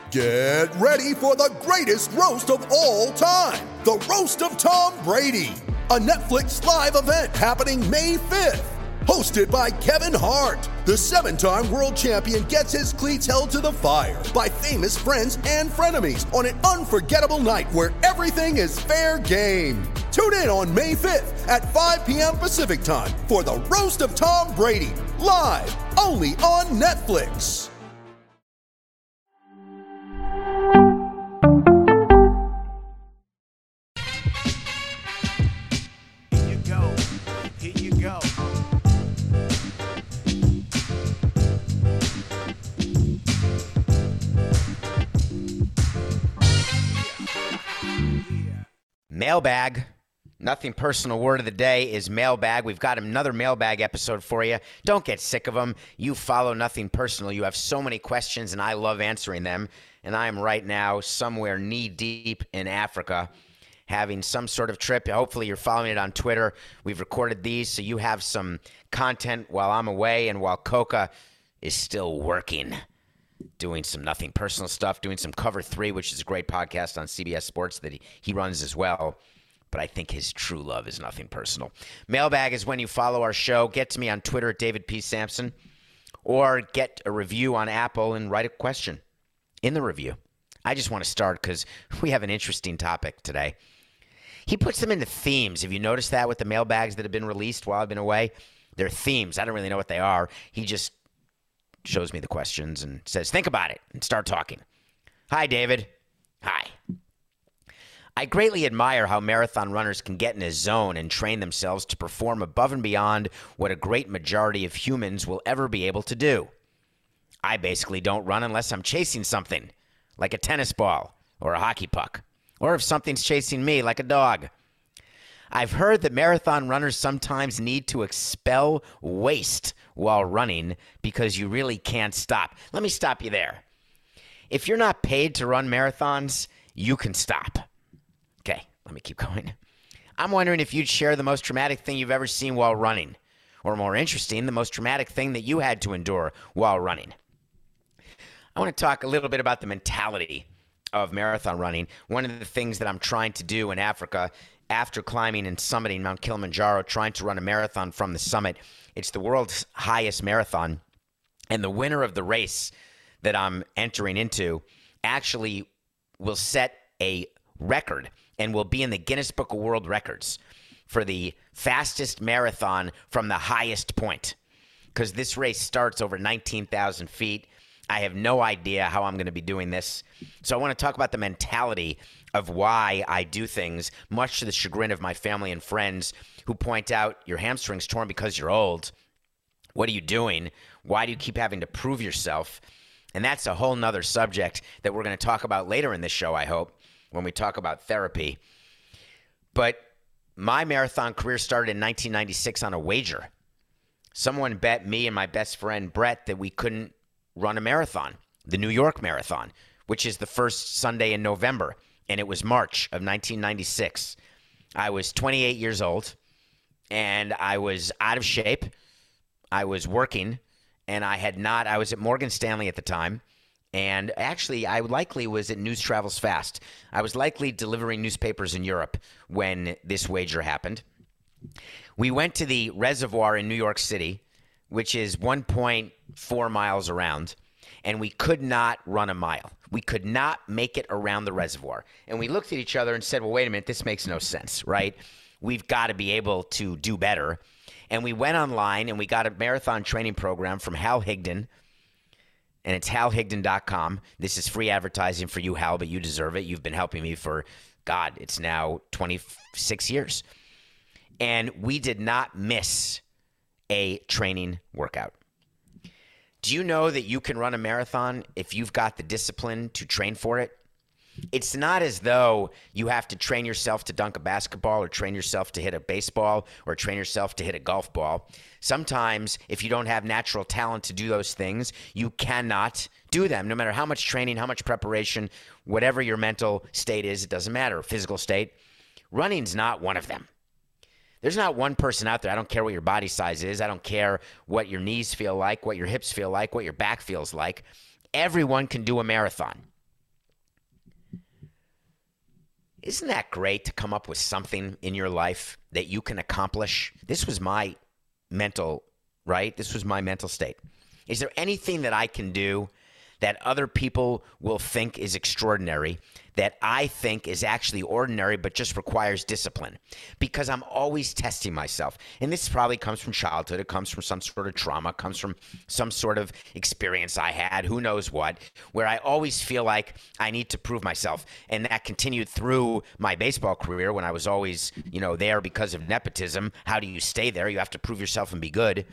Get ready for the greatest roast of all time, the Roast of Tom Brady, a Netflix live event happening May 5th. Hosted by Kevin Hart, the 7-time world champion gets his cleats held to the fire by famous friends and frenemies on an unforgettable night where everything is fair game. Tune in on May 5th at 5 p.m. Pacific time for the Roast of Tom Brady, live only on Netflix. Here you go. Mailbag. Nothing personal. Word of the day is mailbag. We've got another mailbag episode for you. Don't get sick of them. You follow Nothing Personal. You have so many questions, and I love answering them. And I am right now somewhere knee-deep in Africa having some sort of trip. Hopefully you're following it on Twitter. We've recorded these, so you have some content while I'm away and while Coca is still working, doing some Nothing Personal stuff, doing some Cover 3, which is a great podcast on CBS Sports that he runs as well. But I think his true love is Nothing Personal. Mailbag is when you follow our show. Get to me on Twitter at David P. Sampson, or get a review on Apple and write a question in the review. I just want to start because we have an interesting topic today. He puts them into themes. Have you noticed that with the mailbags that have been released while I've been away? They're themes. I don't really know what they are. He just shows me the questions and says, think about it, and start talking. Hi, David. Hi. I greatly admire how marathon runners can get in a zone and train themselves to perform above and beyond what a great majority of humans will ever be able to do. I basically don't run unless I'm chasing something, like a tennis ball or a hockey puck, or if something's chasing me, like a dog. I've heard that marathon runners sometimes need to expel waste while running because you really can't stop. Let me stop you there. If you're not paid to run marathons, you can stop. Okay, let me keep going. I'm wondering if you'd share the most traumatic thing you've ever seen while running, or more interesting, the most traumatic thing that you had to endure while running. I want to talk a little bit about the mentality of marathon running. One of the things that I'm trying to do in Africa after climbing and summiting Mount Kilimanjaro, trying to run a marathon from the summit. It's the world's highest marathon, and the winner of the race that I'm entering into actually will set a record and will be in the Guinness Book of World Records for the fastest marathon from the highest point, because this race starts over 19,000 feet. I have no idea how I'm going to be doing this. So I want to talk about the mentality of why I do things, much to the chagrin of my family and friends who point out, your hamstring's torn because you're old. What are you doing? Why do you keep having to prove yourself? And that's a whole nother subject that we're going to talk about later in this show, I hope, when we talk about therapy. But my marathon career started in 1996 on a wager. Someone bet me and my best friend Brett that we couldn't run a marathon, the New York Marathon, which is the first Sunday in November, and it was March of 1996. I was 28 years old, and I was out of shape. I was working, and I was at Morgan Stanley at the time, and actually I likely was at News Travels Fast. I was likely delivering newspapers in Europe when this wager happened. We went to the reservoir in New York City, which is 1.4 miles around, and we could not run a mile. We could not make it around the reservoir. And we looked at each other and said, well, wait a minute, this makes no sense, right? We've got to be able to do better. And we went online and we got a marathon training program from Hal Higdon, and it's halhigdon.com. This is free advertising for you, Hal, but you deserve it. You've been helping me for, God, it's now 26 years. And we did not miss a training workout. Do you know that you can run a marathon if you've got the discipline to train for it? It's not as though you have to train yourself to dunk a basketball or train yourself to hit a baseball or train yourself to hit a golf ball. Sometimes, if you don't have natural talent to do those things, you cannot do them. No matter how much training, how much preparation, whatever your mental state is, it doesn't matter. Physical state. Running's not one of them. There's not one person out there. I don't care what your body size is. I don't care what your knees feel like, what your hips feel like, what your back feels like. Everyone can do a marathon. Isn't that great to come up with something in your life that you can accomplish? This was my mental, right? This was my mental state. Is there anything that I can do that other people will think is extraordinary that I think is actually ordinary but just requires discipline? Because I'm always testing myself. And this probably comes from childhood. It comes from some sort of trauma. It comes from some sort of experience I had, who knows what, where I always feel like I need to prove myself. And that continued through my baseball career when I was always, there because of nepotism. How do you stay there? You have to prove yourself and be good.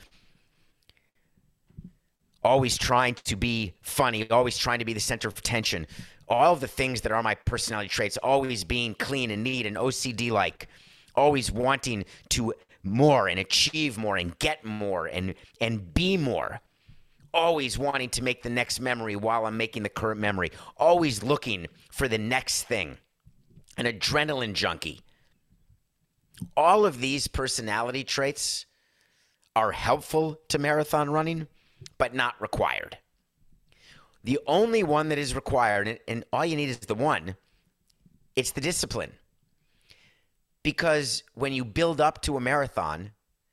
Always trying to be funny, always trying to be the center of attention. All of the things that are my personality traits, always being clean and neat and OCD-like, always wanting to more and achieve more and get more and be more. Always wanting to make the next memory while I'm making the current memory. Always looking for the next thing. An adrenaline junkie. All of these personality traits are helpful to marathon running, but not required. The only one that is required, and all you need is the one, it's the discipline. Because when you build up to a marathon,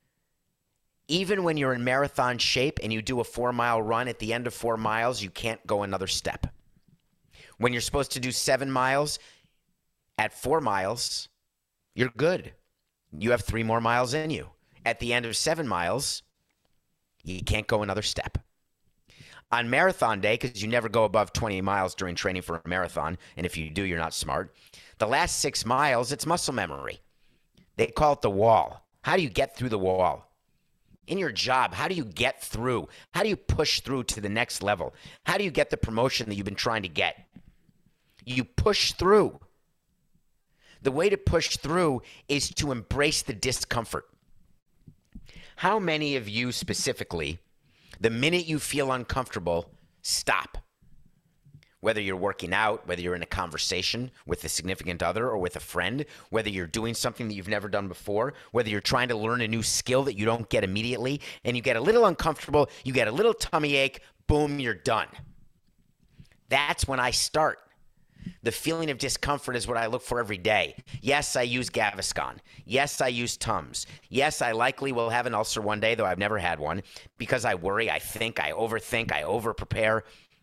even when you're in marathon shape and you do a 4-mile run, at the end of 4 miles, you can't go another step. When you're supposed to do 7 miles, at 4 miles, you're good. You have 3 more miles in you. At the end of 7 miles, you can't go another step. On marathon day, because you never go above 20 miles during training for a marathon, and if you do, you're not smart. The last 6 miles, it's muscle memory. They call it the wall. How do you get through the wall? In your job, how do you get through? How do you push through to the next level? How do you get the promotion that you've been trying to get? You push through. The way to push through is to embrace the discomfort. How many of you specifically, the minute you feel uncomfortable, stop? Whether you're working out, whether you're in a conversation with a significant other or with a friend, whether you're doing something that you've never done before, whether you're trying to learn a new skill that you don't get immediately, and you get a little uncomfortable, you get a little tummy ache, boom, you're done. That's when I start. The feeling of discomfort is what I look for every day. Yes, I use Gaviscon. Yes, I use Tums. Yes, I likely will have an ulcer one day, though I've never had one, because I worry, I think, I overthink, I overprepare,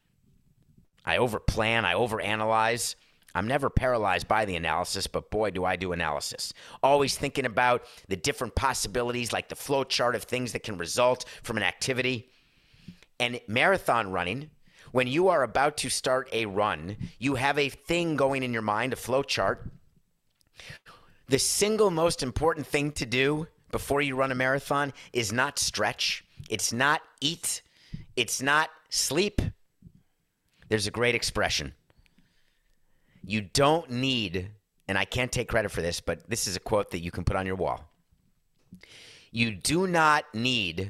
I overplan, I overanalyze. I'm never paralyzed by the analysis, but boy, do I do analysis. Always thinking about the different possibilities, like the flow chart of things that can result from an activity. And marathon running, when you are about to start a run, you have a thing going in your mind, a flow chart. The single most important thing to do before you run a marathon is not stretch. It's not eat. It's not sleep. There's a great expression. You don't need, and I can't take credit for this, but this is a quote that you can put on your wall. You do not need.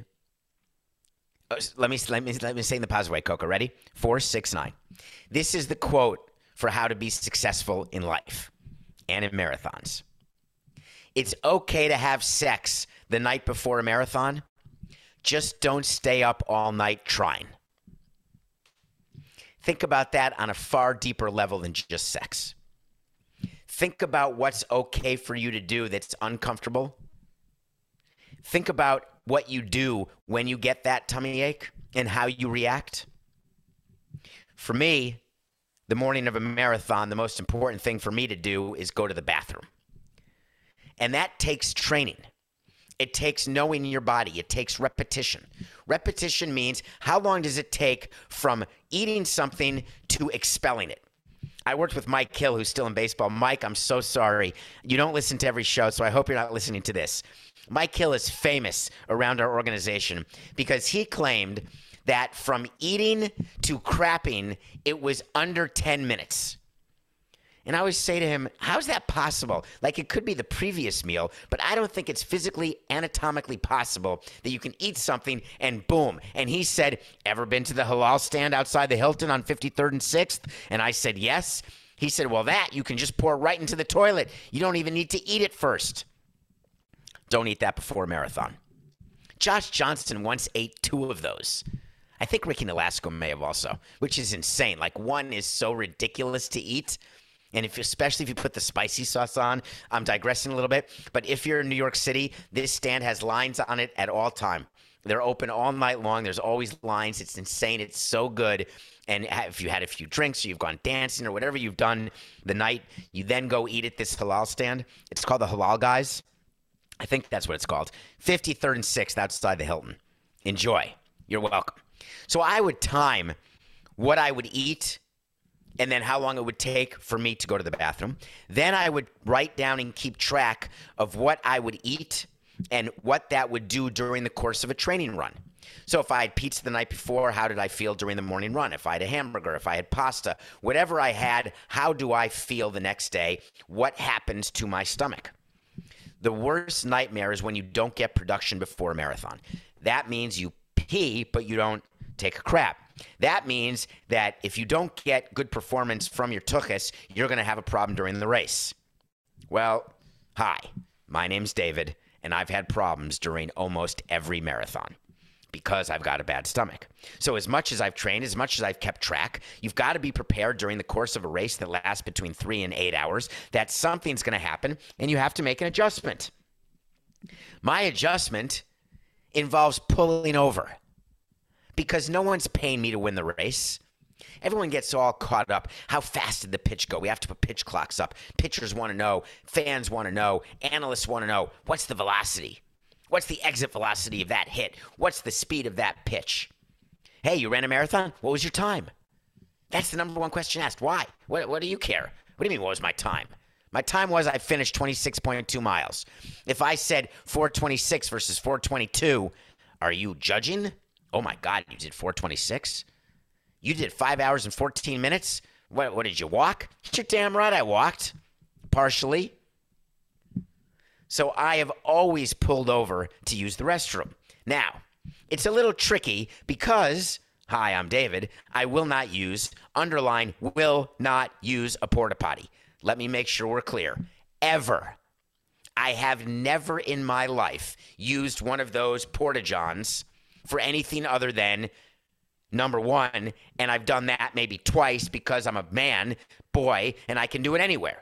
Let me say in the positive way, Coco. Ready? 4, 6, 9. This is the quote for how to be successful in life and in marathons. It's okay to have sex the night before a marathon. Just don't stay up all night trying. Think about that on a far deeper level than just sex. Think about what's okay for you to do that's uncomfortable. Think about what you do when you get that tummy ache and how you react. For me, the morning of a marathon, the most important thing for me to do is go to the bathroom. And that takes training. It takes knowing your body. It takes repetition. Repetition means how long does it take from eating something to expelling it? I worked with Mike Hill, who's still in baseball. Mike, I'm so sorry. You don't listen to every show, so I hope you're not listening to this. Mike Hill is famous around our organization because he claimed that from eating to crapping, it was under 10 minutes. And I always say to him, how's that possible? Like, it could be the previous meal, but I don't think it's physically, anatomically possible that you can eat something and boom. And he said, ever been to the halal stand outside the Hilton on 53rd and 6th? And I said, yes. He said, well, that you can just pour right into the toilet. You don't even need to eat it first. Don't eat that before a marathon. Josh Johnson once ate 2 of those. I think Ricky Nolasco may have also, which is insane. Like, one is so ridiculous to eat. And especially if you put the spicy sauce on, I'm digressing a little bit, but if you're in New York City, this stand has lines on it at all time. They're open all night long. There's always lines. It's insane. It's so good. And if you had a few drinks or you've gone dancing or whatever you've done the night, you then go eat at this halal stand. It's called the Halal Guys. I think that's what it's called. 53rd and 6th outside the Hilton. Enjoy. You're welcome. So I would time what I would eat and then how long it would take for me to go to the bathroom. Then I would write down and keep track of what I would eat and what that would do during the course of a training run. So if I had pizza the night before, how did I feel during the morning run? If I had a hamburger, if I had pasta, whatever I had, how do I feel the next day? What happens to my stomach? The worst nightmare is when you don't get production before a marathon. That means you pee, but you don't take a crap. That means that if you don't get good performance from your tuchus, you're going to have a problem during the race. Well, hi, my name's David, and I've had problems during almost every marathon because I've got a bad stomach. So as much as I've trained, as much as I've kept track, you've got to be prepared during the course of a race that lasts between 3 and 8 hours that something's going to happen, and you have to make an adjustment. My adjustment involves pulling over because no one's paying me to win the race. Everyone gets all caught up. How fast did the pitch go? We have to put pitch clocks up. Pitchers want to know. Fans want to know. Analysts want to know. What's the velocity? What's the exit velocity of that hit? What's the speed of that pitch? Hey, you ran a marathon? What was your time? That's the number one question asked. Why? What do you care? What do you mean, what was my time? My time was I finished 26.2 miles. If I said 4:26 versus 4:22, are you judging? Oh my God, you did 4:26? You did 5 hours and 14 minutes? What did you walk? You're damn right I walked. Partially. So I have always pulled over to use the restroom. Now, it's a little tricky because, hi, I'm David, I will not use, underline, will not use a porta potty. Let me make sure we're clear. Ever. I have never in my life used one of those porta-johns for anything other than number one, and I've done that maybe twice because I'm a man, boy, and I can do it anywhere.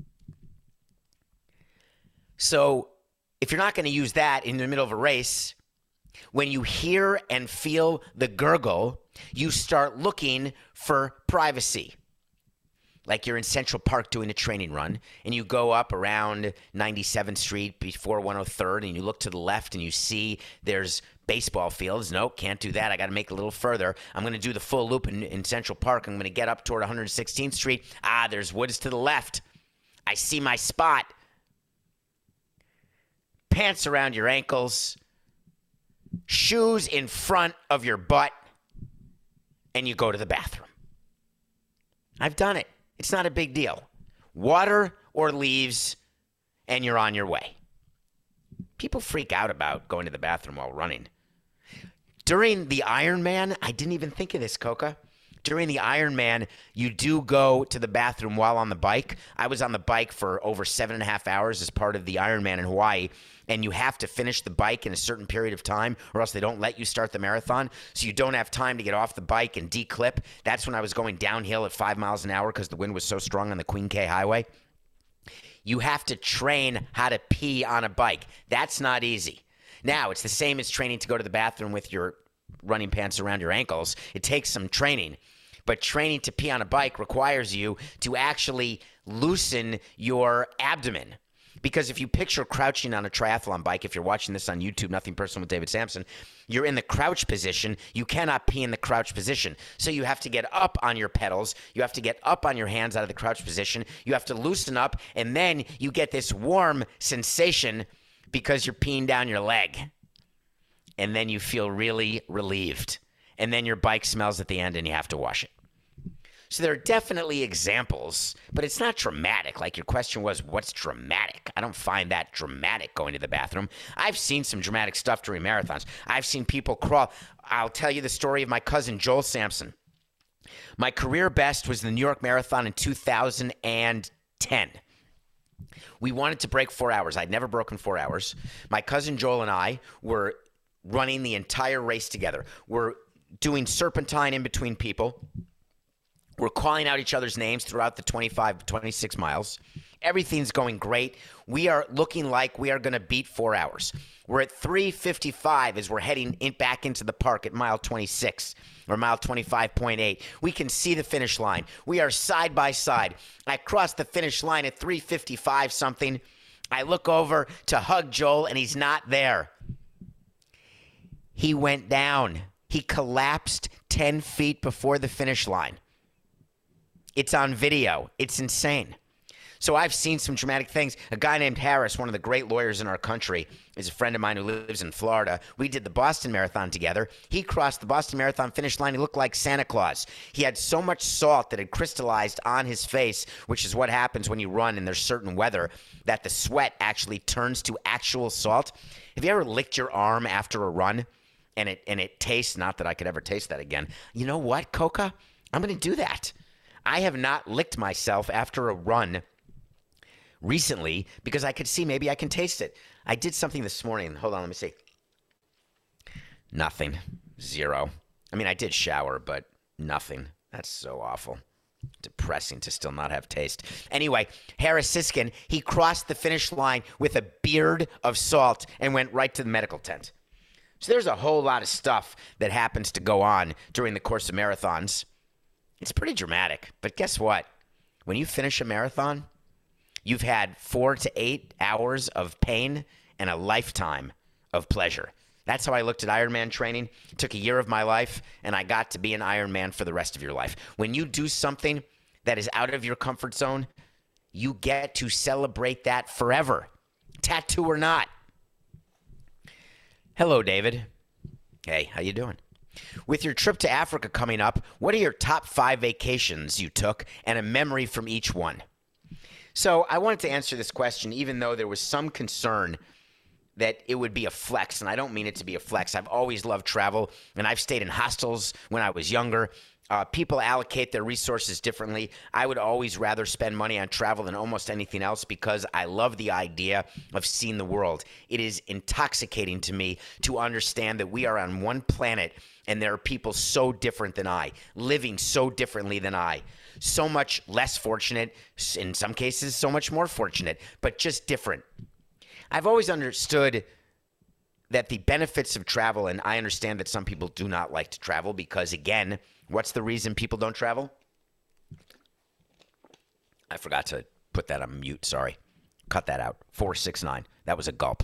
So if you're not going to use that in the middle of a race, when you hear and feel the gurgle, you start looking for privacy. Like you're in Central Park doing a training run, and you go up around 97th Street before 103rd, and you look to the left, and you see there's baseball fields. Nope, can't do that. I got to make it a little further. I'm going to do the full loop in Central Park. I'm going to get up toward 116th Street. There's woods to the left. I see my spot. Pants around your ankles, shoes in front of your butt, and you go to the bathroom. I've done it. It's not a big deal. Water or leaves, and you're on your way. People freak out about going to the bathroom while running. During the Ironman, I didn't even think of this, Coca. During the Ironman, you do go to the bathroom while on the bike. I was on the bike for over 7.5 hours as part of the Ironman in Hawaii, and you have to finish the bike in a certain period of time or else they don't let you start the marathon, so you don't have time to get off the bike and declip. That's when I was going downhill at 5 miles an hour because the wind was so strong on the Queen K Highway. You have to train how to pee on a bike. That's not easy. Now, it's the same as training to go to the bathroom with your running pants around your ankles. It takes some training. But training to pee on a bike requires you to actually loosen your abdomen. Because if you picture crouching on a triathlon bike, if you're watching this on YouTube, Nothing Personal with David Sampson, you're in the crouch position. You cannot pee in the crouch position. So you have to get up on your pedals. You have to get up on your hands out of the crouch position. You have to loosen up, and then you get this warm sensation because you're peeing down your leg. And then you feel really relieved. And then your bike smells at the end and you have to wash it. So there are definitely examples, but it's not dramatic. Like your question was, what's dramatic? I don't find that dramatic going to the bathroom. I've seen some dramatic stuff during marathons. I've seen people crawl. I'll tell you the story of my cousin, Joel Sampson. My career best was the New York Marathon in 2010. We wanted to break 4 hours. I'd never broken 4 hours. My cousin Joel and I were running the entire race together. We're doing serpentine in between people. We're calling out each other's names throughout the 25, 26 miles. Everything's going great. We are looking like we are going to beat 4 hours. We're at 3:55 as we're heading back into the park at mile 26 or mile 25.8. We can see the finish line. We are side by side. I crossed the finish line at 3:55 something. I look over to hug Joel, and he's not there. He went down. He collapsed 10 feet before the finish line. It's on video. It's insane. So I've seen some dramatic things. A guy named Harris, one of the great lawyers in our country, is a friend of mine who lives in Florida. We did the Boston Marathon together. He crossed the Boston Marathon finish line. He looked like Santa Claus. He had so much salt that had crystallized on his face, which is what happens when you run and there's certain weather, that the sweat actually turns to actual salt. Have you ever licked your arm after a run and it tastes, not that I could ever taste that again. You know what, Coca? I'm going to do that. I have not licked myself after a run recently because I could see maybe I can taste it. I did something this morning. Hold on, let me see. Nothing. Zero. I mean, I did shower, but nothing. That's so awful. Depressing to still not have taste. Anyway, Harris Siskin, he crossed the finish line with a beard of salt and went right to the medical tent. So there's a whole lot of stuff that happens to go on during the course of marathons. It's pretty dramatic. But guess what? When you finish a marathon, you've had 4 to 8 hours of pain and a lifetime of pleasure. That's how I looked at Ironman training. It took a year of my life, and I got to be an Ironman for the rest of your life. When you do something that is out of your comfort zone, you get to celebrate that forever, tattoo or not. Hello, David. Hey, how you doing? With your trip to Africa coming up, what are your top 5 vacations you took and a memory from each one? So I wanted to answer this question even though there was some concern that it would be a flex, and I don't mean it to be a flex. I've always loved travel, and I've stayed in hostels when I was younger. People allocate their resources differently. I would always rather spend money on travel than almost anything else because I love the idea of seeing the world. It is intoxicating to me to understand that we are on one planet and there are people so different than I, living so differently than I, so much less fortunate, in some cases so much more fortunate, but just different. I've always understood that the benefits of travel, and I understand that some people do not like to travel because, again, what's the reason people don't travel? I forgot to put that on mute, sorry. Cut that out. 469. That was a gulp.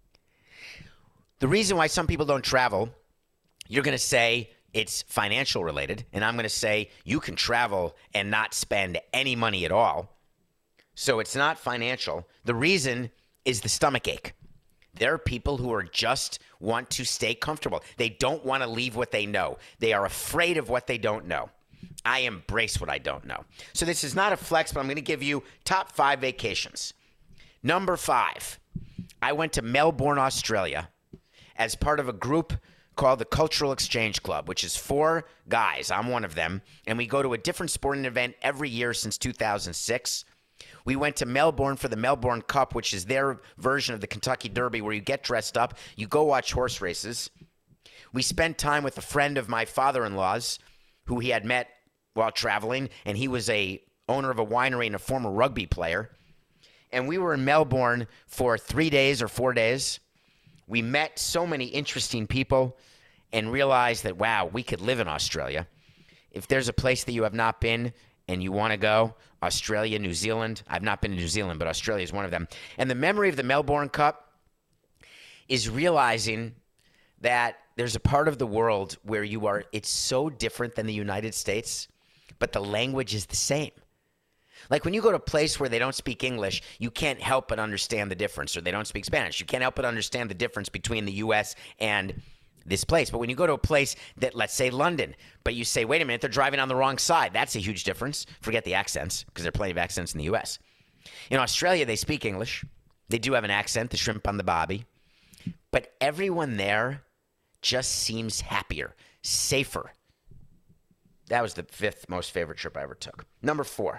The reason why some people don't travel, you're going to say it's financial related, and I'm going to say you can travel and not spend any money at all. So it's not financial. The reason is the stomach ache. There are people who are just want to stay comfortable. They don't want to leave what they know. They are afraid of what they don't know. I embrace what I don't know. So this is not a flex, but I'm going to give you top 5 vacations. Number 5, I went to Melbourne, Australia as part of a group called the Cultural Exchange Club, which is 4 guys. I'm one of them. And we go to a different sporting event every year since 2006. We went to Melbourne for the Melbourne Cup, which is their version of the Kentucky Derby, where you get dressed up, you go watch horse races. We spent time with a friend of my father-in-law's who he had met while traveling, and he was a owner of a winery and a former rugby player. And we were in Melbourne for 3 days or 4 days. We met so many interesting people and realized that, wow, we could live in Australia. If there's a place that you have not been and you want to go, Australia, New Zealand. I've not been to New Zealand, but Australia is one of them. And the memory of the Melbourne Cup is realizing that there's a part of the world where it's so different than the United States, but the language is the same. Like when you go to a place where they don't speak English, you can't help but understand the difference, or they don't speak Spanish. You can't help but understand the difference between the U.S. and this place. But when you go to a place that, let's say London, but you say, wait a minute, they're driving on the wrong side. That's a huge difference. Forget the accents, because there are plenty of accents in the U.S. In Australia, they speak English. They do have an accent, the shrimp on the bobby. But everyone there just seems happier, safer. That was the 5th most favorite trip I ever took. Number 4.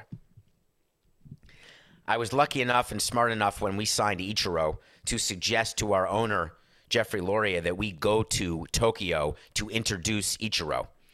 I was lucky enough and smart enough when we signed Ichiro to suggest to our owner, Jeffrey Loria, that we go to Tokyo to introduce Ichiro.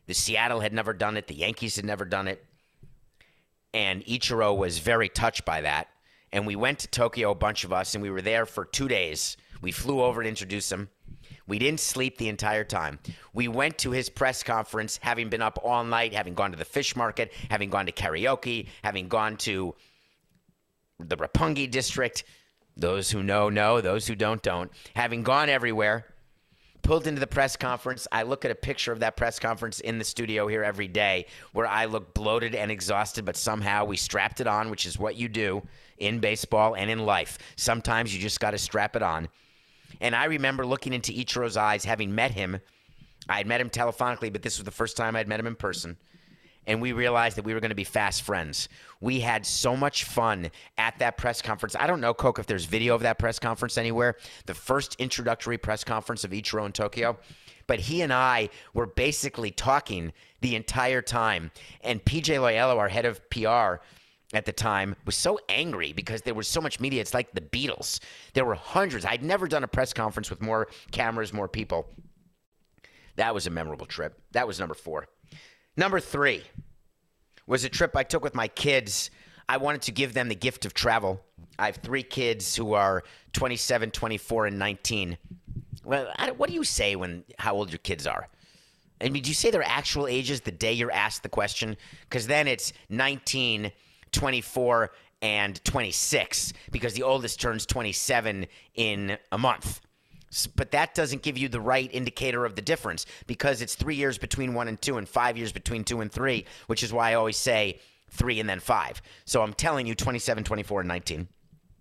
The Seattle had never done it. The Yankees had never done it. And Ichiro was very touched by that. And we went to Tokyo, a bunch of us, and we were there for 2 days. We flew over to introduce him. We didn't sleep the entire time. We went to his press conference, having been up all night, having gone to the fish market, having gone to karaoke, having gone to the Roppongi district. Those who know, those who don't. Having gone everywhere, pulled into the press conference. I look at a picture of that press conference in the studio here every day where I look bloated and exhausted, but somehow we strapped it on, which is what you do in baseball and in life. Sometimes you just got to strap it on. And I remember looking into Ichiro's eyes, having met him. I had met him telephonically, but this was the first time I'd met him in person. And we realized that we were going to be fast friends. We had so much fun at that press conference. I don't know, Coke, if there's video of that press conference anywhere. The first introductory press conference of Ichiro in Tokyo. But he and I were basically talking the entire time. And PJ Loyello, our head of PR at the time, was so angry because there was so much media. It's like the Beatles. There were hundreds. I'd never done a press conference with more cameras, more people. That was a memorable trip. That was number 4. Number 3 was a trip I took with my kids. I wanted to give them the gift of travel. I have 3 kids who are 27, 24, and 19. Well, what do you say when how old your kids are? I mean, do you say their actual ages the day you're asked the question? Because then it's 19, 24, and 26, because the oldest turns 27 in a month. But that doesn't give you the right indicator of the difference, because it's 3 years between 1 and 2 and 5 years between 2 and 3, which is why I always say 3 and then 5. So I'm telling you 27, 24, and 19.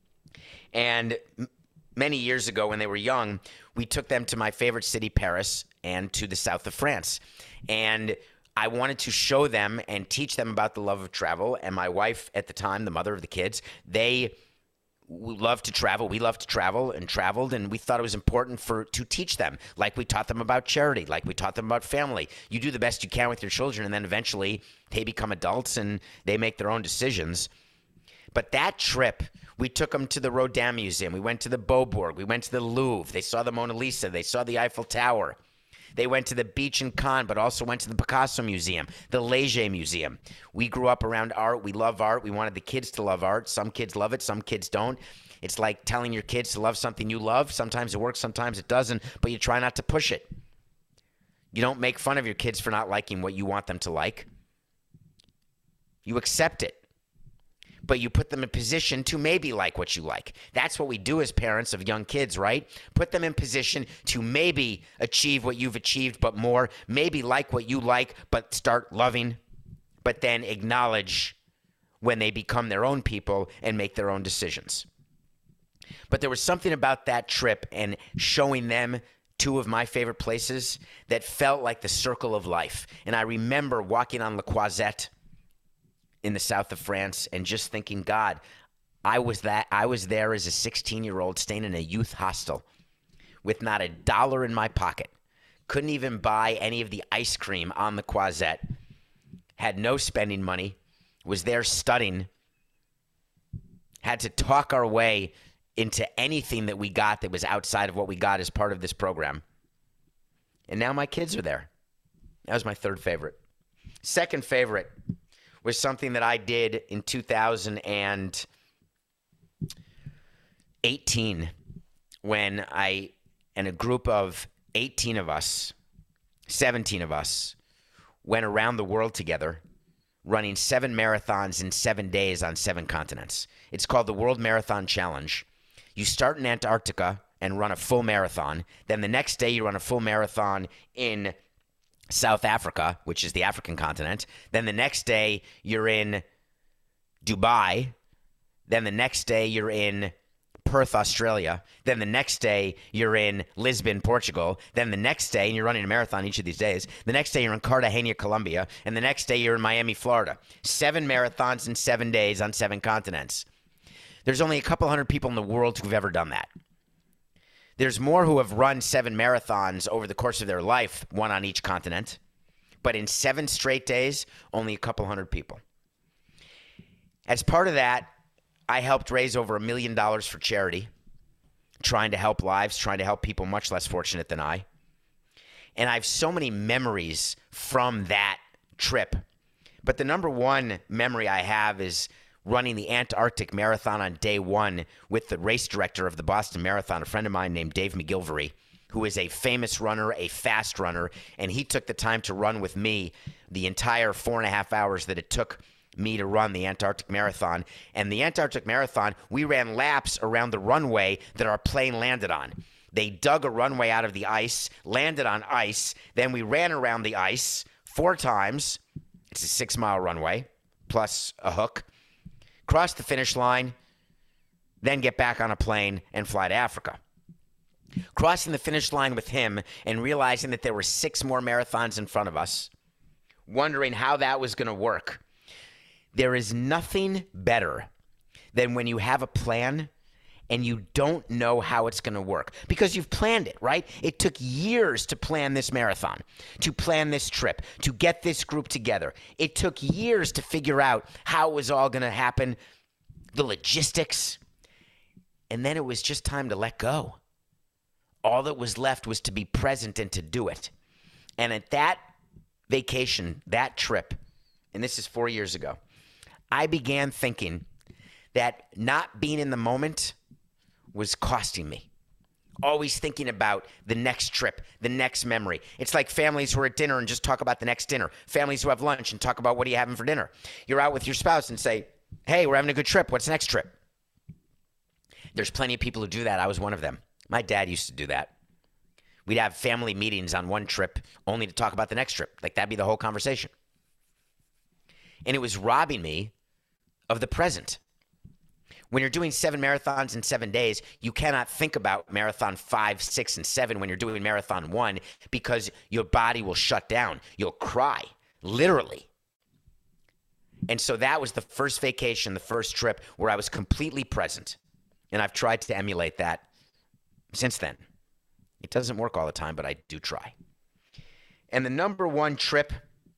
And many years ago when they were young, we took them to my favorite city, Paris, and to the south of France. And I wanted to show them and teach them about the love of travel. And my wife at the time, the mother of the kids, we love to travel. We love to travel and traveled, and we thought it was important to teach them, like we taught them about charity, like we taught them about family. You do the best you can with your children, and then eventually they become adults and they make their own decisions. But that trip, we took them to the Rodin Museum. We went to the Beaubourg. We went to the Louvre. They saw the Mona Lisa. They saw the Eiffel Tower. They went to the beach in Cannes, but also went to the Picasso Museum, the Leger Museum. We grew up around art. We love art. We wanted the kids to love art. Some kids love it. Some kids don't. It's like telling your kids to love something you love. Sometimes it works. Sometimes it doesn't. But you try not to push it. You don't make fun of your kids for not liking what you want them to like. You accept it. But you put them in position to maybe like what you like. That's what we do as parents of young kids, right? Put them in position to maybe achieve what you've achieved, but more. Maybe like what you like, but start loving. But then acknowledge when they become their own people and make their own decisions. But there was something about that trip and showing them 2 of my favorite places that felt like the circle of life. And I remember walking on Le Croisette in the south of France and just thinking, God, I was there as a 16-year-old staying in a youth hostel with not $1 in my pocket. Couldn't even buy any of the ice cream on the Croisette. Had no spending money. Was there studying. Had to talk our way into anything that we got that was outside of what we got as part of this program. And now my kids are there. That was my 3rd favorite. 2nd favorite was something that I did in 2018 when I and a group of 18 of us, 17 of us, went around the world together, running 7 marathons in 7 days on 7 continents. It's called the World Marathon Challenge. You start in Antarctica and run a full marathon. Then the next day you run a full marathon in South Africa, which is the African continent. Then the next day you're in Dubai. Then the next day you're in Perth, Australia. Then the next day you're in Lisbon, Portugal. Then the next day, and you're running a marathon each of these days, the next day you're in Cartagena, Colombia. And the next day you're in Miami, Florida. 7 marathons in 7 days on 7 continents. There's only a couple hundred people in the world who've ever done that. There's more who have run 7 marathons over the course of their life, 1 on each continent. But in 7 straight days, only a couple hundred people. As part of that, I helped raise over $1 million for charity, trying to help lives, trying to help people much less fortunate than I. And I have so many memories from that trip. But the number one memory I have is running the Antarctic Marathon on day one with the race director of the Boston Marathon, a friend of mine named Dave McGilvery, who is a famous runner, a fast runner, and he took the time to run with me the entire 4.5 hours that it took me to run the Antarctic Marathon. And the Antarctic Marathon, we ran laps around the runway that our plane landed on. They dug a runway out of the ice, landed on ice, then we ran around the ice 4 times. It's a 6-mile runway, plus a hook. Cross the finish line, then get back on a plane and fly to Africa. Crossing the finish line with him and realizing that there were 6 more marathons in front of us, wondering how that was going to work. There is nothing better than when you have a plan and you don't know how it's going to work because you've planned it, right? It took years to plan this marathon, to plan this trip, to get this group together. It took years to figure out how it was all going to happen, the logistics, and then it was just time to let go. All that was left was to be present and to do it. And at that vacation, that trip, and this is 4 years ago, I began thinking that not being in the moment was costing me. Always thinking about the next trip, the next memory. It's like families who are at dinner and just talk about the next dinner. Families who have lunch and talk about what are you having for dinner. You're out with your spouse and say, hey, we're having a good trip. What's the next trip? There's plenty of people who do that. I was one of them. My dad used to do that. We'd have family meetings on one trip only to talk about the next trip. Like that'd be the whole conversation. And it was robbing me of the present. When you're doing 7 marathons in 7 days, you cannot think about marathon 5, 6, and 7 when you're doing marathon 1 because your body will shut down. You'll cry, literally. And so that was the first vacation, the first trip where I was completely present. And I've tried to emulate that since then. It doesn't work all the time, but I do try. And the number one trip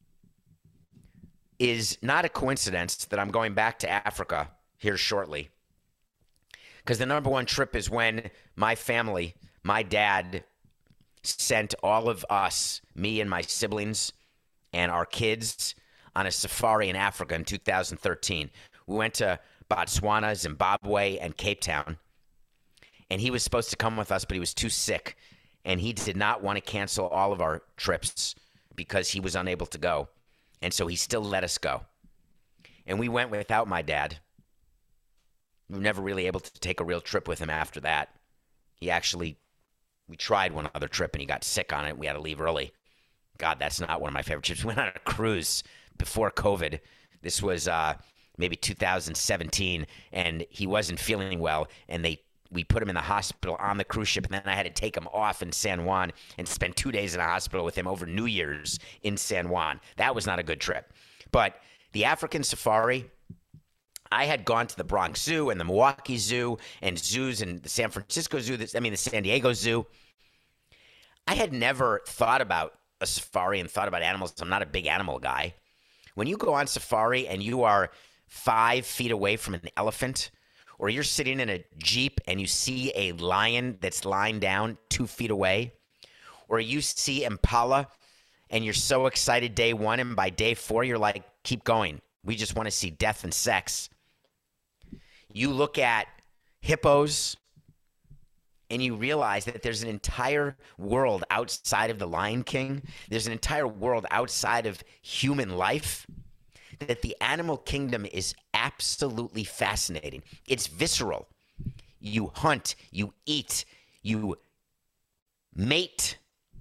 is not a coincidence that I'm going back to Africa here shortly. Because the number one trip is when my family, my dad, sent all of us, me and my siblings and our kids, on a safari in Africa in 2013. We went to Botswana, Zimbabwe, and Cape Town. And he was supposed to come with us, but he was too sick. And he did not want to cancel all of our trips because he was unable to go. And so he still let us go. And we went without my dad. We were never really able to take a real trip with him after that. We tried one other trip and he got sick on it. We had to leave early. God, that's not one of my favorite trips. We went on a cruise before COVID. This was maybe 2017, and he wasn't feeling well, and we put him in the hospital on the cruise ship, and then I had to take him off in San Juan and spend 2 days in a hospital with him over New Year's in San Juan. That was not a good trip. But the African safari, I had gone to the Bronx Zoo and the Milwaukee Zoo and zoos and the San Francisco Zoo, the San Diego Zoo. I had never thought about a safari and thought about animals. I'm not a big animal guy. When you go on safari and you are 5 feet away from an elephant, or you're sitting in a Jeep and you see a lion that's lying down 2 feet away, or you see impala and you're so excited day 1 and by day 4 you're like, keep going. We just want to see death and sex. You look at hippos and you realize that there's an entire world outside of the Lion King. There's an entire world outside of human life. That the animal kingdom is absolutely fascinating. It's visceral. You hunt, you eat, you mate.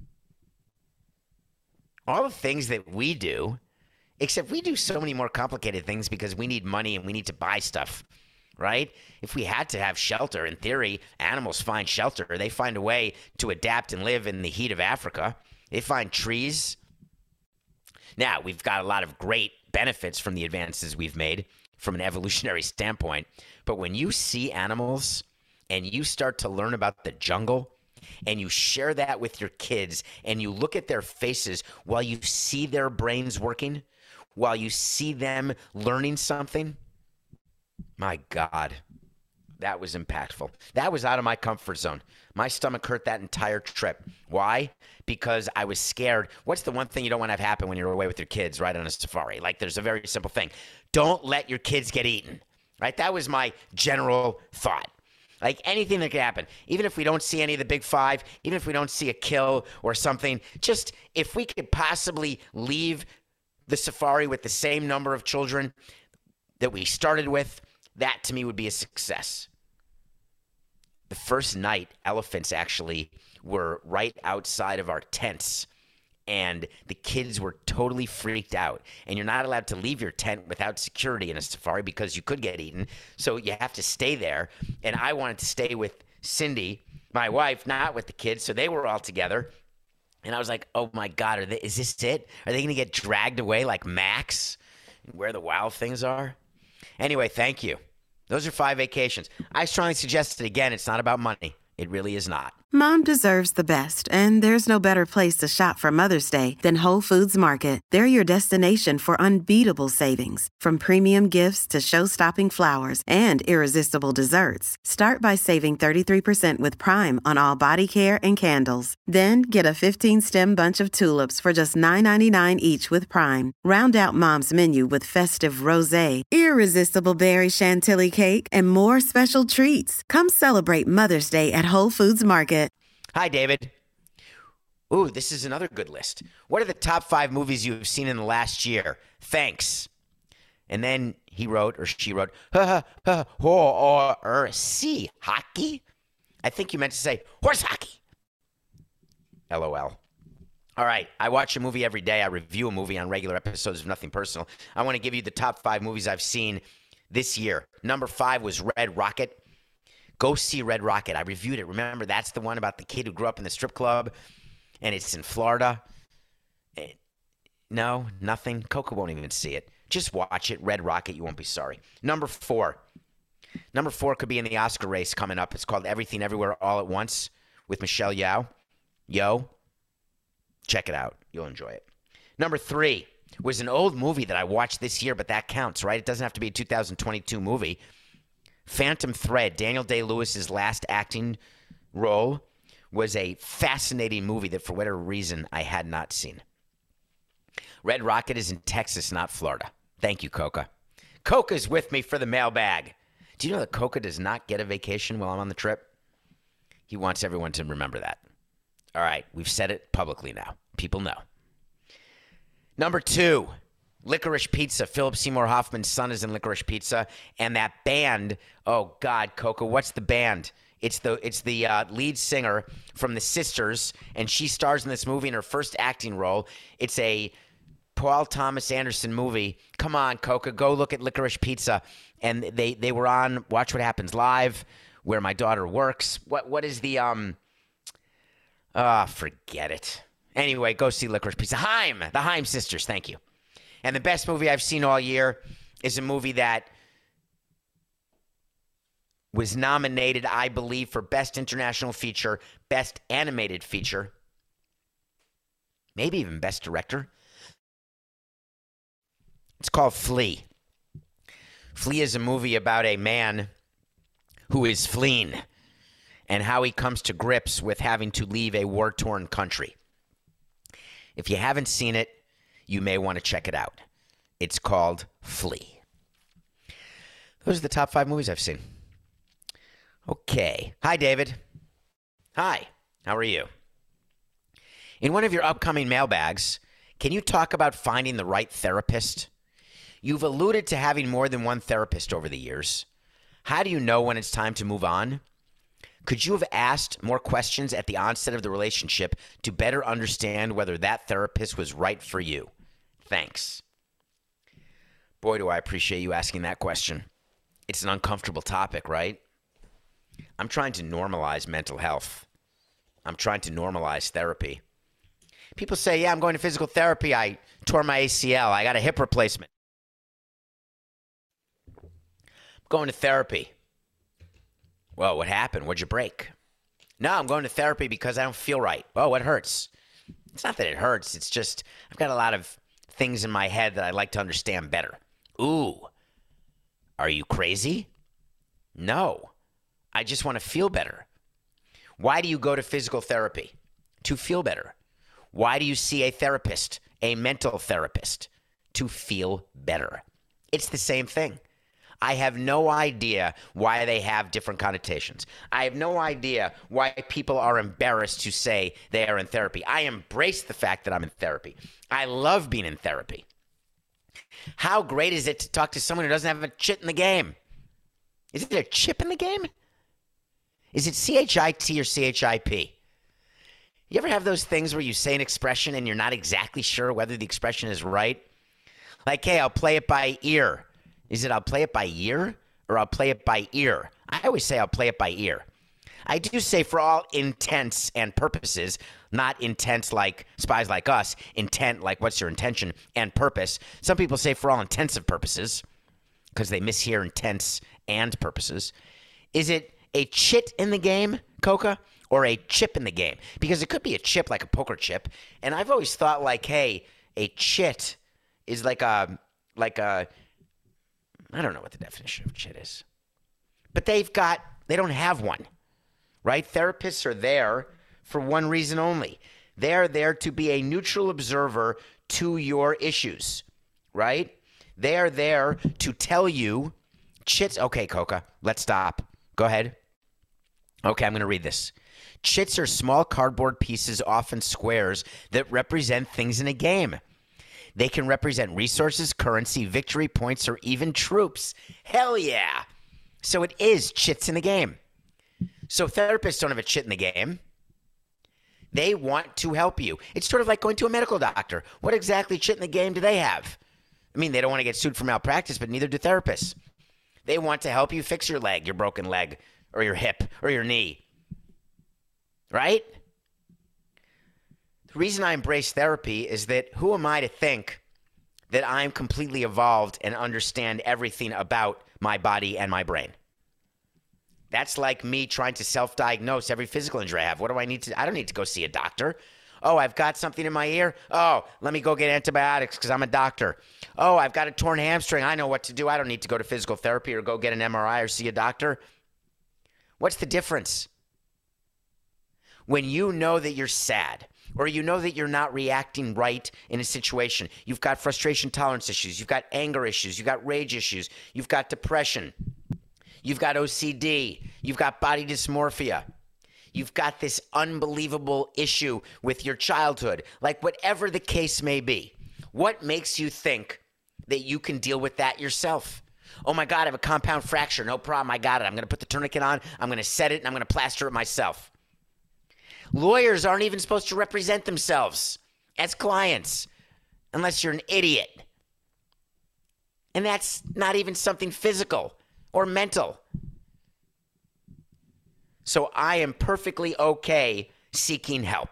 All the things that we do, except we do so many more complicated things because we need money and we need to buy stuff, right? If we had to have shelter, in theory, animals find shelter. They find a way to adapt and live in the heat of Africa. They find trees. Now, we've got a lot of great benefits from the advances we've made from an evolutionary standpoint. But when you see animals and you start to learn about the jungle and you share that with your kids and you look at their faces while you see their brains working, while you see them learning something, my God, that was impactful. That was out of my comfort zone. My stomach hurt that entire trip. Why? Because I was scared. What's the one thing you don't want to have happen when you're away with your kids, right, on a safari? Like, there's a very simple thing. Don't let your kids get eaten, right? That was my general thought. Like, anything that could happen, even if we don't see any of the big five, even if we don't see a kill or something, just if we could possibly leave the safari with the same number of children that we started with, that to me would be a success. The first night, elephants actually were right outside of our tents, and the kids were totally freaked out. And you're not allowed to leave your tent without security in a safari because you could get eaten. So you have to stay there. And I wanted to stay with Cindy, my wife, not with the kids. So they were all together. And I was like, oh my God, is this it? Are they going to get dragged away like Max, where the wild things are? Anyway, thank you. Those are 5 vacations. I strongly suggest it again. It's not about money. It really is not. Mom deserves the best, and there's no better place to shop for Mother's Day than Whole Foods Market. They're your destination for unbeatable savings, from premium gifts to show-stopping flowers and irresistible desserts. Start by saving 33% with Prime on all body care and candles. Then get a 15-stem bunch of tulips for just $9.99 each with Prime. Round out Mom's menu with festive rosé, irresistible berry chantilly cake, and more special treats. Come celebrate Mother's Day at Whole Foods Market. Hi, David. Ooh, this is another good list. What are the top 5 movies you've seen in the last year? Thanks. And then he wrote, or she wrote, sea hockey? I think you meant to say horse hockey. LOL. All right, I watch a movie every day. I review a movie on regular episodes of Nothing Personal. I want to give you the top 5 movies I've seen this year. Number 5 was Red Rocket. Go see Red Rocket. I reviewed it. Remember, that's the one about the kid who grew up in the strip club, and it's in Florida. No, nothing. Coco won't even see it. Just watch it. Red Rocket. You won't be sorry. Number 4. Number 4 could be in the Oscar race coming up. It's called Everything Everywhere All at Once with Michelle Yeoh. Check it out. You'll enjoy it. Number 3 was an old movie that I watched this year, but that counts, right? It doesn't have to be a 2022 movie. Phantom Thread, Daniel Day-Lewis's last acting role, was a fascinating movie that for whatever reason I had not seen. Red Rocket is in Texas, not Florida. Thank you, Coca. Coca's with me for the mailbag. Do you know that Coca does not get a vacation while I'm on the trip? He wants everyone to remember that. All right, we've said it publicly now. People know. Number 2. Licorice Pizza. Philip Seymour Hoffman's son is in Licorice Pizza, and that band. Oh God, Coco, what's the band? It's the lead singer from the Sisters, and she stars in this movie in her first acting role. It's a Paul Thomas Anderson movie. Come on, Coco, go look at Licorice Pizza. And they were on Watch What Happens Live, where my daughter works. What is the forget it. Anyway, go see Licorice Pizza. The Haim Sisters. Thank you. And the best movie I've seen all year is a movie that was nominated, I believe, for Best International Feature, Best Animated Feature, maybe even Best Director. It's called Flea. Flea is a movie about a man who is fleeing and how he comes to grips with having to leave a war-torn country. If you haven't seen it, you may want to check it out. It's called Flea. Those are the top 5 movies I've seen. Okay. Hi, David. Hi. How are you? In one of your upcoming mailbags, can you talk about finding the right therapist? You've alluded to having more than one therapist over the years. How do you know when it's time to move on? Could you have asked more questions at the onset of the relationship to better understand whether that therapist was right for you? Thanks. Boy, do I appreciate you asking that question. It's an uncomfortable topic, right? I'm trying to normalize mental health. I'm trying to normalize therapy. People say, yeah, I'm going to physical therapy. I tore my ACL. I got a hip replacement. I'm going to therapy. Well, what happened? What'd you break? No, I'm going to therapy because I don't feel right. Oh, what hurts? It's not that it hurts. It's just I've got a lot of things in my head that I'd like to understand better. Ooh, are you crazy? No, I just want to feel better. Why do you go to physical therapy? To feel better. Why do you see a therapist, a mental therapist? To feel better. It's the same thing. I have no idea why they have different connotations. I have no idea why people are embarrassed to say they are in therapy. I embrace the fact that I'm in therapy. I love being in therapy. How great is it to talk to someone who doesn't have a chit in the game? Is it a chip in the game? Is it C-H-I-T or C-H-I-P? You ever have those things where you say an expression and you're not exactly sure whether the expression is right? Like, hey, I'll play it by ear. Is it I'll play it by ear or I'll play it by ear? I always say I'll play it by ear. I do say for all intents and purposes, not intense like Spies Like Us, intent like what's your intention and purpose. Some people say for all intensive purposes because they mishear intents and purposes. Is it a chit in the game, Coca, or a chip in the game? Because it could be a chip like a poker chip. And I've always thought like, hey, a chit is like a I don't know what the definition of chit is. But they don't have one, right? Therapists are there for one reason only. They're there to be a neutral observer to your issues, right? They are there to tell you chits. Okay, Coca, let's stop. Go ahead. Okay, I'm going to read this. Chits are small cardboard pieces, often squares, that represent things in a game. They can represent resources, currency, victory points, or even troops. Hell yeah. So it is chits in the game. So therapists don't have a chit in the game. They want to help you. It's sort of like going to a medical doctor. What exactly chit in the game do they have? I mean, they don't want to get sued for malpractice, but neither do therapists. They want to help you fix your leg, your broken leg, or your hip, or your knee. Right? The reason I embrace therapy is that who am I to think that I'm completely evolved and understand everything about my body and my brain? That's like me trying to self-diagnose every physical injury I have. What do I need to? I don't need to go see a doctor. Oh, I've got something in my ear. Oh, let me go get antibiotics because I'm a doctor. Oh, I've got a torn hamstring. I know what to do. I don't need to go to physical therapy or go get an MRI or see a doctor. What's the difference? When you know that you're sad, or you know that you're not reacting right in a situation, you've got frustration tolerance issues, you've got anger issues, you've got rage issues, you've got depression, you've got OCD, you've got body dysmorphia, you've got this unbelievable issue with your childhood, like whatever the case may be, what makes you think that you can deal with that yourself? Oh my God, I have a compound fracture. No problem. I got it. I'm going to put the tourniquet on. I'm going to set it and I'm going to plaster it myself. Lawyers aren't even supposed to represent themselves as clients unless you're an idiot. And that's not even something physical or mental. So I am perfectly okay seeking help.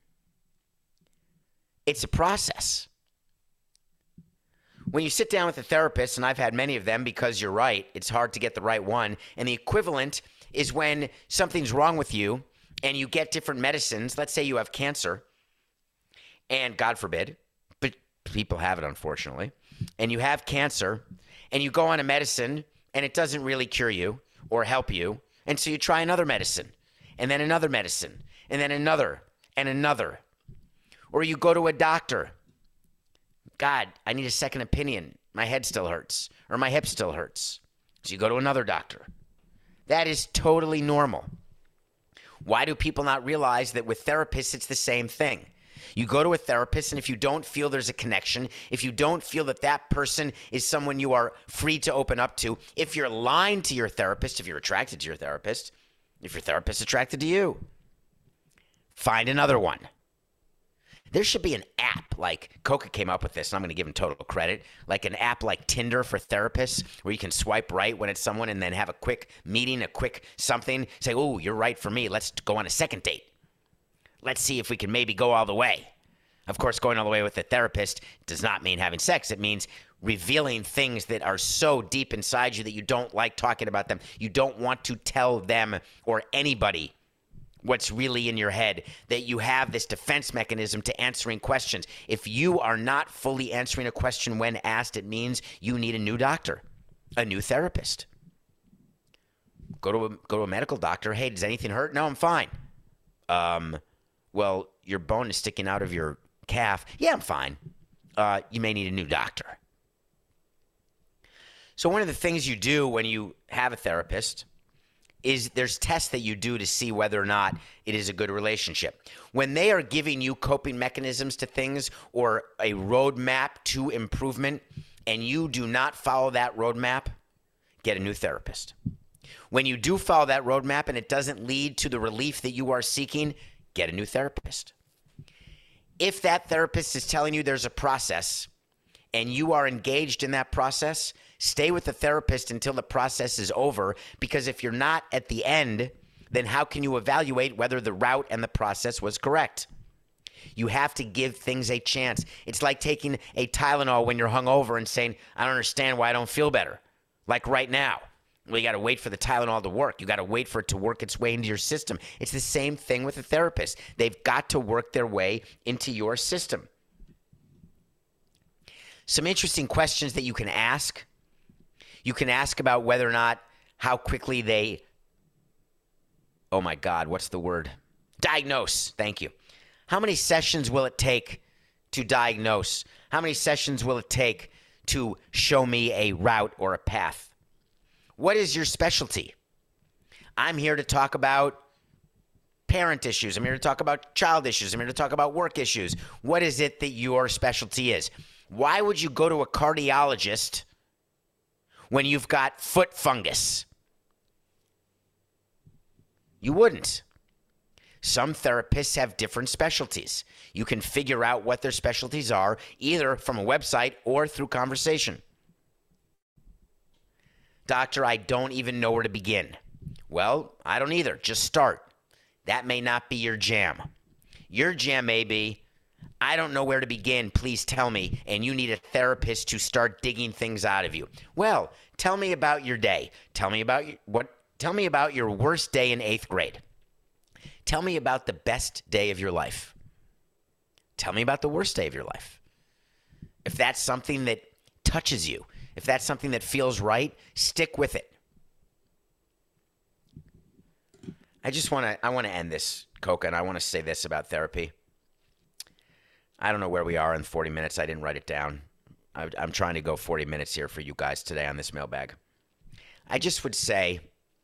It's a process. When you sit down with a therapist, and I've had many of them because you're right, it's hard to get the right one. And the equivalent is when something's wrong with you and you get different medicines. Let's say you have cancer, and God forbid, but people have it unfortunately, and you have cancer, and you go on a medicine, and it doesn't really cure you or help you, and so you try another medicine, and then another medicine, and then another, and another. Or you go to a doctor. God, I need a second opinion. My head still hurts, or my hip still hurts. So you go to another doctor. That is totally normal. Why do people not realize that with therapists, it's the same thing? You go to a therapist, and if you don't feel there's a connection, if you don't feel that that person is someone you are free to open up to, if you're lying to your therapist, if you're attracted to your therapist, if your therapist is attracted to you, find another one. There should be an app, like Coca came up with this, and I'm going to give him total credit, like an app like Tinder for therapists where you can swipe right when it's someone and then have a quick meeting, a quick something, say, oh, you're right for me. Let's go on a second date. Let's see if we can maybe go all the way. Of course, going all the way with a therapist does not mean having sex. It means revealing things that are so deep inside you that you don't like talking about them. You don't want to tell them or anybody what's really in your head, that you have this defense mechanism to answering questions. If you are not fully answering a question when asked, it means you need a new doctor, a new therapist. Go to a medical doctor. Hey, does anything hurt? No, I'm fine. Well, your bone is sticking out of your calf. Yeah, I'm fine. You may need a new doctor. So one of the things you do when you have a therapist is there's tests that you do to see whether or not it is a good relationship. When they are giving you coping mechanisms to things or a roadmap to improvement and you do not follow that roadmap, get a new therapist. When you do follow that roadmap and it doesn't lead to the relief that you are seeking, get a new therapist. If that therapist is telling you there's a process and you are engaged in that process, stay with the therapist until the process is over, because if you're not at the end, then how can you evaluate whether the route and the process was correct? You have to give things a chance. It's like taking a Tylenol when you're hungover and saying, I don't understand why I don't feel better. Like right now. Well, you got to wait for the Tylenol to work. You got to wait for it to work its way into your system. It's the same thing with a therapist. They've got to work their way into your system. Some interesting questions that you can ask. You can ask about whether or not, how quickly they, oh my God, what's the word? Diagnose. Thank you. How many sessions will it take to diagnose? How many sessions will it take to show me a route or a path? What is your specialty? I'm here to talk about parent issues. I'm here to talk about child issues. I'm here to talk about work issues. What is it that your specialty is? Why would you go to a cardiologist when you've got foot fungus? You wouldn't. Some therapists have different specialties. You can figure out what their specialties are either from a website or through conversation. Doctor, I don't even know where to begin. Well, I don't either. Just start. That may not be your jam. Your jam may be, I don't know where to begin. Please tell me. And you need a therapist to start digging things out of you. Well, tell me about your day. Tell me about your worst day in 8th grade. Tell me about the best day of your life. Tell me about the worst day of your life. If that's something that touches you, if that's something that feels right, stick with it. I want to end this, Coca, and I want to say this about therapy. I don't know where we are in 40 minutes. I didn't write it down. I'm trying to go 40 minutes here for you guys today on this mailbag. I just would say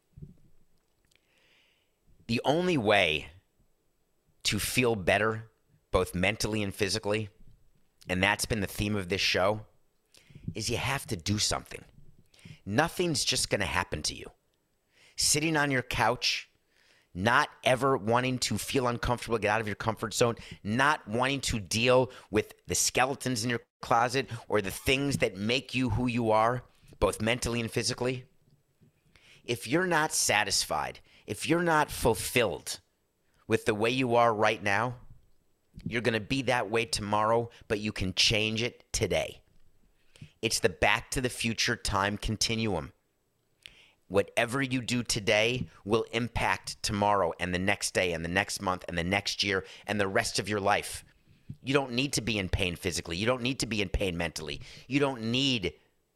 the only way to feel better, both mentally and physically, and that's been the theme of this show, is you have to do something. Nothing's just going to happen to you. Sitting on your couch, not ever wanting to feel uncomfortable, get out of your comfort zone, not wanting to deal with the skeletons in your closet or the things that make you who you are, both mentally and physically. If you're not satisfied, if you're not fulfilled with the way you are right now, you're going to be that way tomorrow, but you can change it today. It's the Back to the Future time continuum. Whatever you do today will impact tomorrow and the next day and the next month and the next year and the rest of your life. You don't need to be in pain physically. You don't need to be in pain mentally. You don't need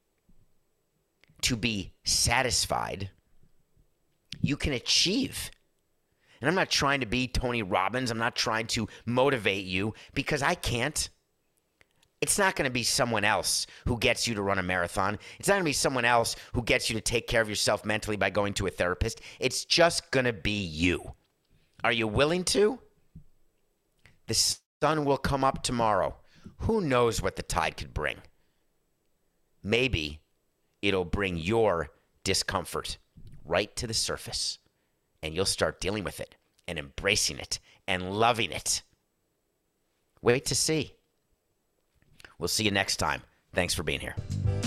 to be satisfied. You can achieve. And I'm not trying to be Tony Robbins. I'm not trying to motivate you because I can't. It's not going to be someone else who gets you to run a marathon. It's not going to be someone else who gets you to take care of yourself mentally by going to a therapist. It's just going to be you. Are you willing to? The sun will come up tomorrow. Who knows what the tide could bring? Maybe it'll bring your discomfort right to the surface, and you'll start dealing with it and embracing it and loving it. Wait to see. We'll see you next time. Thanks for being here.